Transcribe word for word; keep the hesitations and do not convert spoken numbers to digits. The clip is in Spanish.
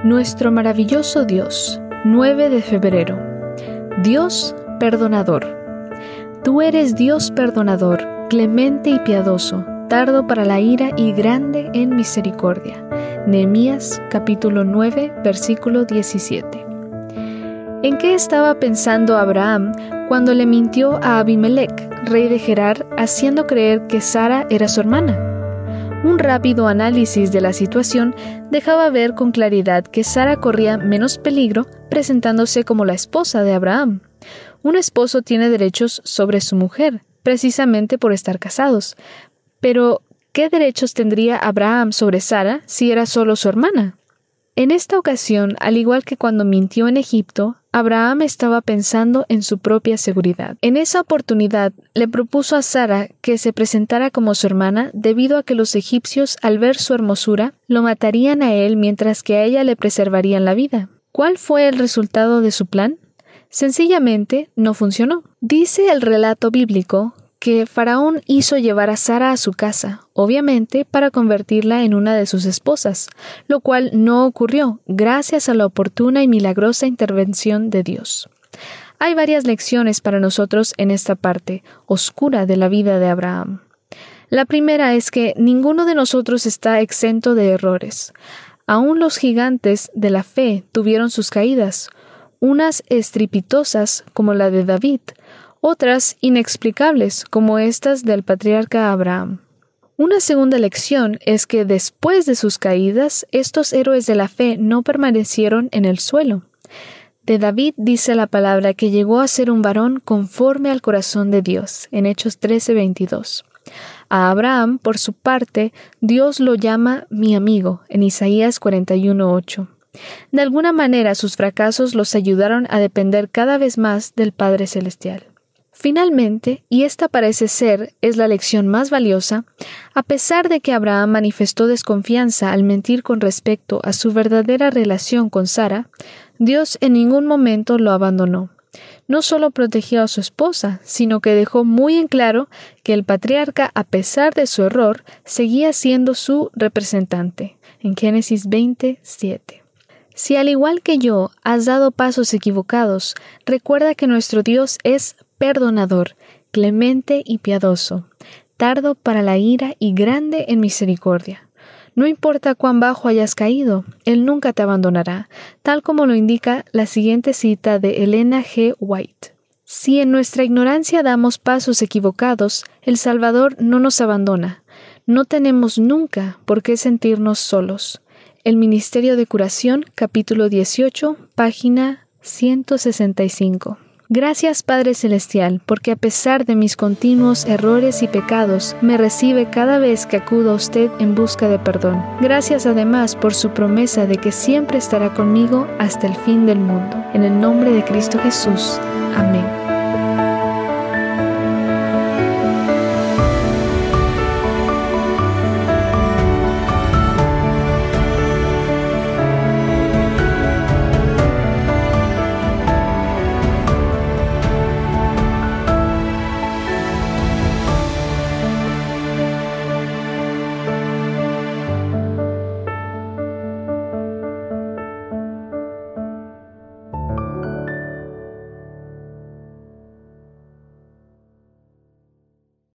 Nuestro maravilloso Dios, nueve de febrero. Dios perdonador. Tú eres Dios perdonador, clemente y piadoso, tardo para la ira y grande en misericordia. Nehemías capítulo nueve, versículo diecisiete. ¿En qué estaba pensando Abraham cuando le mintió a Abimelech, rey de Gerar, haciendo creer que Sara era su hermana? Un rápido análisis de la situación dejaba ver con claridad que Sara corría menos peligro presentándose como la esposa de Abraham. Un esposo tiene derechos sobre su mujer, precisamente por estar casados. Pero, ¿qué derechos tendría Abraham sobre Sara si era solo su hermana? En esta ocasión, al igual que cuando mintió en Egipto, Abraham estaba pensando en su propia seguridad. En esa oportunidad, le propuso a Sara que se presentara como su hermana debido a que los egipcios, al ver su hermosura, lo matarían a él mientras que a ella le preservarían la vida. ¿Cuál fue el resultado de su plan? Sencillamente, no funcionó. Dice el relato bíblico que Faraón hizo llevar a Sara a su casa, obviamente para convertirla en una de sus esposas, lo cual no ocurrió gracias a la oportuna y milagrosa intervención de Dios. Hay varias lecciones para nosotros en esta parte oscura de la vida de Abraham. La primera es que ninguno de nosotros está exento de errores. Aún los gigantes de la fe tuvieron sus caídas, unas estrepitosas como la de David, otras inexplicables como estas del patriarca Abraham. Una segunda lección es que después de sus caídas, estos héroes de la fe no permanecieron en el suelo. De David dice la palabra que llegó a ser un varón conforme al corazón de Dios, en Hechos trece veintidós. A Abraham, por su parte, Dios lo llama mi amigo, en Isaías cuarenta y uno ocho. De alguna manera sus fracasos los ayudaron a depender cada vez más del Padre Celestial. Finalmente, y esta parece ser es la lección más valiosa, a pesar de que Abraham manifestó desconfianza al mentir con respecto a su verdadera relación con Sara, Dios en ningún momento lo abandonó. No solo protegió a su esposa, sino que dejó muy en claro que el patriarca, a pesar de su error, seguía siendo su representante, en Génesis veinte siete. Si al igual que yo has dado pasos equivocados, recuerda que nuestro Dios es perdonador, clemente y piadoso, tardo para la ira y grande en misericordia. No importa cuán bajo hayas caído, Él nunca te abandonará, tal como lo indica la siguiente cita de Elena G. White. Si en nuestra ignorancia damos pasos equivocados, el Salvador no nos abandona. No tenemos nunca por qué sentirnos solos. El Ministerio de Curación, capítulo dieciocho, página ciento sesenta y cinco. Gracias, Padre Celestial, porque a pesar de mis continuos errores y pecados, me recibe cada vez que acudo a usted en busca de perdón. Gracias además por su promesa de que siempre estará conmigo hasta el fin del mundo. En el nombre de Cristo Jesús. Amén.